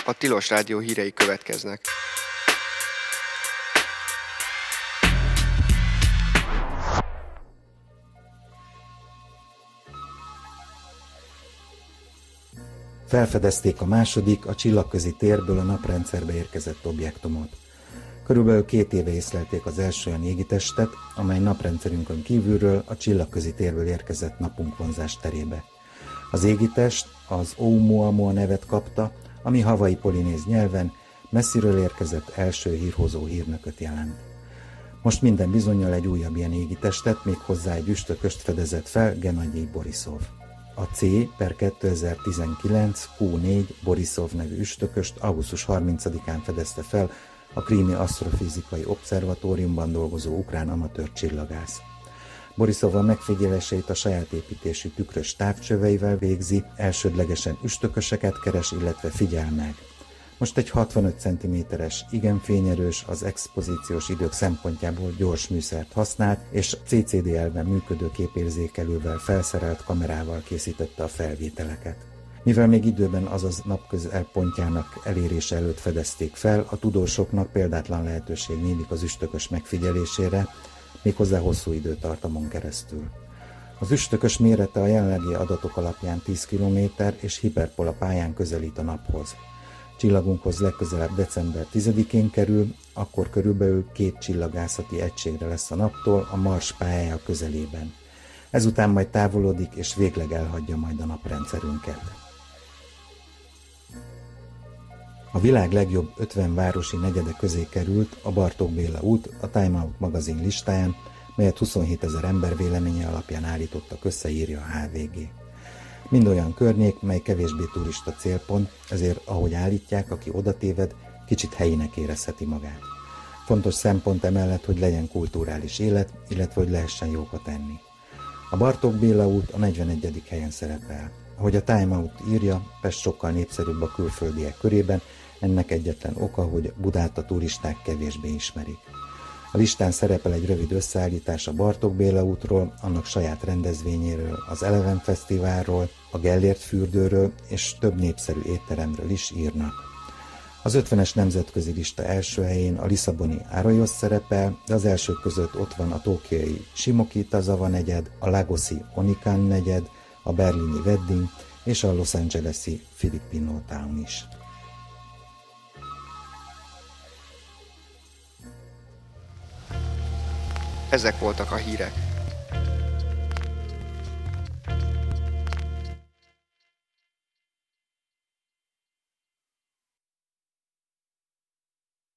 A Tilos Rádió hírei következnek. Felfedezték a második, a csillagközi térből a naprendszerbe érkezett objektumot. Körülbelül 2 éve észlelték az első olyan égitestet, amely naprendszerünkön kívülről a csillagközi térből érkezett napunk vonzás terébe. Az égitest az Oumuamua nevet kapta, ami havai polinéz nyelven messziről érkezett első hírhozó hírnököt jelent. Most minden bizonnyal egy újabb ilyen égitestet, méghozzá egy üstököst fedezett fel Genadij Borisov. A C/2019 Q4 Borisov nevű üstököst augusztus 30-án fedezte fel a Krími Asztrofizikai Obszervatóriumban dolgozó ukrán amatőr csillagász. Borisov a megfigyeléseit a saját építésű tükrös távcsöveivel végzi, elsődlegesen üstököseket keres, illetve figyel meg. Most egy 65 cm-es, igen fényerős, az expozíciós idők szempontjából gyors műszert használt, és CCD elven működő képérzékelővel felszerelt kamerával készítette a felvételeket. Mivel még időben, azaz napközelpontjának elérése előtt fedezték fel, a tudósoknak példátlan lehetőség nyílik az üstökös megfigyelésére, méghozzá hosszú időtartamon keresztül. Az üstökös mérete a jelenlegi adatok alapján 10 km és hiperpola pályán közelít a naphoz. Csillagunkhoz legközelebb december 10-én kerül, akkor körülbelül 2 csillagászati egységre lesz a naptól a Mars pályája közelében. Ezután majd távolodik és végleg elhagyja majd a naprendszerünket. A világ legjobb 50 városi negyede közé került a Bartók Béla út a Time Out magazin listáján, melyet 27 000 ember véleménye alapján állítottak össze, írja a HVG. Mind olyan környék, mely kevésbé turista célpont, ezért ahogy állítják, aki odatéved, kicsit helyinek érezheti magát. Fontos szempont emellett, hogy legyen kulturális élet, illetve hogy lehessen jókat enni. A Bartók Béla út a 41. helyen szerepel. Ahogy a Time Out írja, Pest sokkal népszerűbb a külföldiek körében, ennek egyetlen oka, hogy Budát a turisták kevésbé ismerik. A listán szerepel egy rövid összeállítás a Bartók Béla útról, annak saját rendezvényéről, az Eleven Fesztiválról, a Gellért fürdőről és több népszerű étteremről is írnak. Az 50-es nemzetközi lista első helyén a lisszaboni Arroyos szerepel, de az elsők között ott van a tokiói Shimoki-Tazawa negyed, a lagosi Onikan negyed, a berlini Wedding és a Los Angeles-i Filipino Town is. Ezek voltak a hírek.